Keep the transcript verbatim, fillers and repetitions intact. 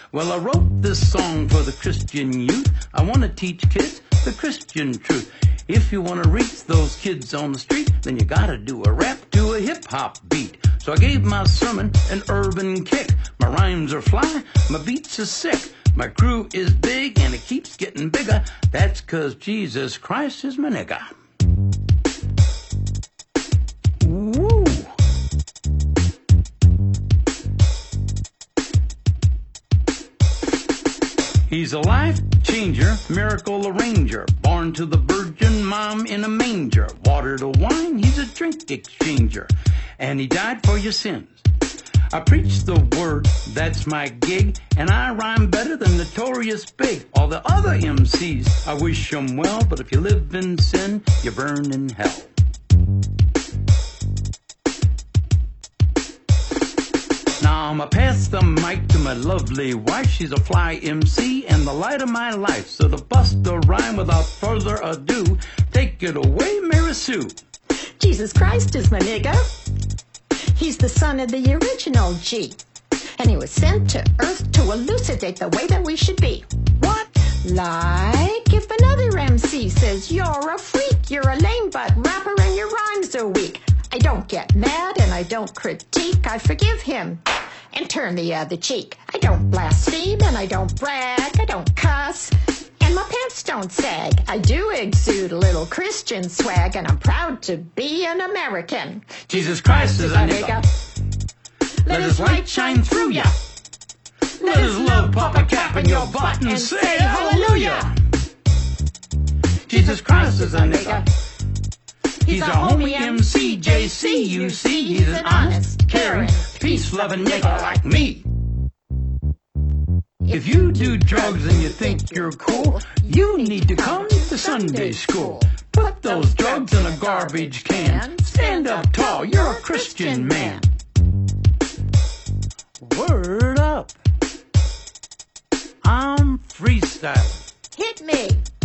Well, I wrote this song for the Christian youth. I want to teach kids the Christian truth. If you want to reach those kids on the street, then you gotta do a rap to a hip-hop beat. So I gave my sermon an urban kick. My rhymes are fly, my beats are sick. My crew is big and it keeps getting bigger. That's 'cause Jesus Christ is my nigga. Woo! He's a life changer, miracle arranger, born to the virgin mom in a manger. Water to wine, he's a drink exchanger, and he died for your sins. I preach the word, that's my gig, and I rhyme better than Notorious Big. All the other M Cs, I wish them well, but if you live in sin, you burn in hell. Now I'ma pass the mic to my lovely wife. She's a fly M C and the light of my life. So to bust the rhyme without further ado, take it away, Mary Sue. Jesus Christ is my nigga. He's the son of the original G. And he was sent to earth to elucidate the way that we should be. What? Like if another M C says you're a freak, you're a lame butt rapper and your rhymes are weak. I don't get mad and I don't critique. I forgive him and turn the other cheek. I don't blaspheme and I don't brag. I don't cuss and my pants don't sag. I do exude a little Christian swag and I'm proud to be an American. Jesus Christ is a nigga. Let his light shine through ya. Let his love pop a cap in your butt and say hallelujah. Jesus Christ is a nigga. He's a homie M C, J C, you see. He's an honest, caring, peace-loving nigga like me. If you do drugs and you think you're cool, you need to come to Sunday school. Put those drugs in a garbage can. Stand up tall, you're a Christian man. Word up. I'm freestyling. Hit me.